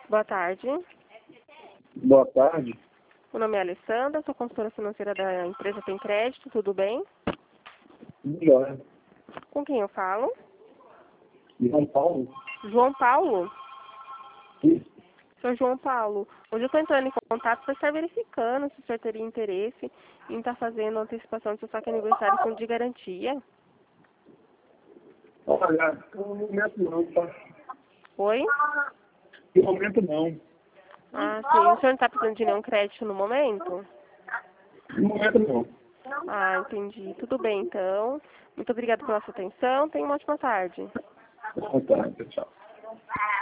Boa tarde. Boa tarde. Meu nome é Alessandra, sou consultora financeira da empresa Tem Crédito, tudo bem? Melhor. Com quem eu falo? João Paulo? João Paulo? Isso. Sou João Paulo. Hoje eu estou entrando em contato para estar verificando se o senhor teria interesse em estar fazendo a antecipação do seu saque aniversário com de garantia. Olha, no momento não, tá? Oi? No momento não. Ah, sim. O senhor não está precisando de nenhum crédito no momento? No momento não. Ah, entendi. Tudo bem, então. Muito obrigada pela sua atenção. Tenha uma ótima tarde. Boa tarde, tchau.